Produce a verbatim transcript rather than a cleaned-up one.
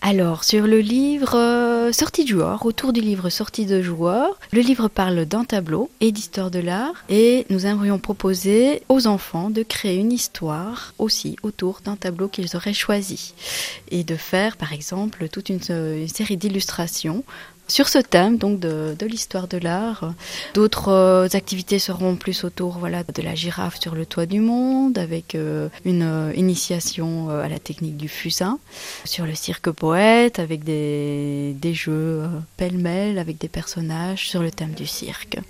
Alors, sur le livre euh, Sortie de joueur, autour du livre Sortie de joueur, le livre parle d'un tableau et d'histoire de l'art et nous aimerions proposer aux enfants de créer une histoire aussi autour d'un tableau qu'ils auraient choisi et de faire par exemple toute une, une série d'illustrations sur ce thème donc de, de l'histoire de l'art. D'autres euh, activités seront plus autour voilà, de la girafe sur le toit du monde, avec euh, une euh, initiation euh, à la technique du fusain, sur le cirque poète, avec des, des jeux euh, pêle-mêle, avec des personnages sur le thème du cirque.